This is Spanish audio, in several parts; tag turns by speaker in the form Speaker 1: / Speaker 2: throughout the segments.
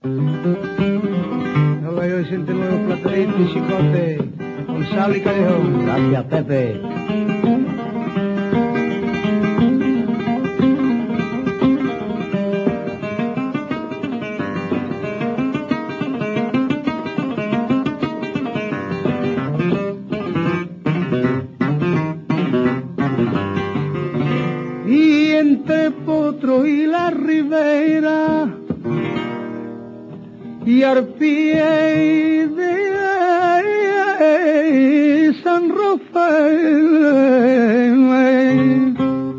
Speaker 1: No vaya a decirte nuevos plateritos y chicote, con sal y callejón.
Speaker 2: Gracias, Pepe.
Speaker 1: Y entre Potro y la Ribera y Arpía de San Rafael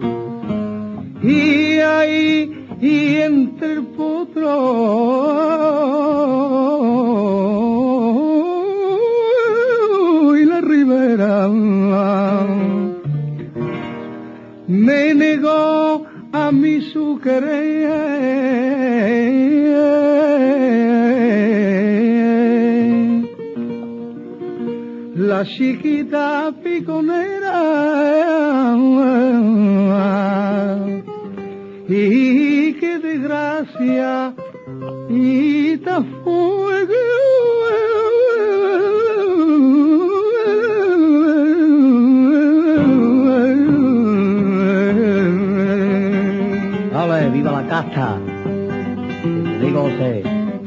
Speaker 1: y ahí y entre el Potro y la Ribera me negó a mi su querer la chiquita piconera y qué desgracia y ta fuego.
Speaker 2: ¡Ole, viva la casta! Digo usted.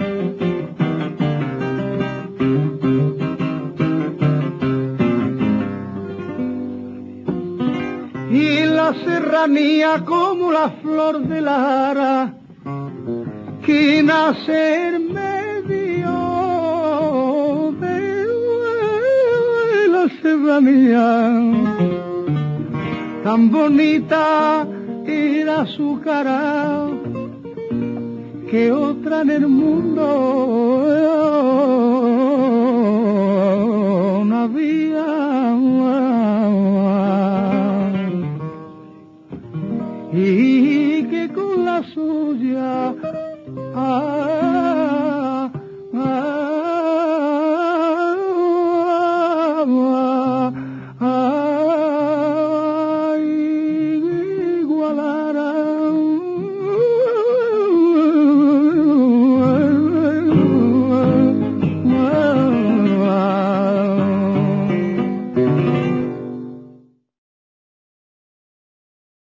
Speaker 1: Y la serranía como la flor de Lara que nace en medio de la serranía, tan bonita era su cara que otra en el mundo no había. Y que con la suya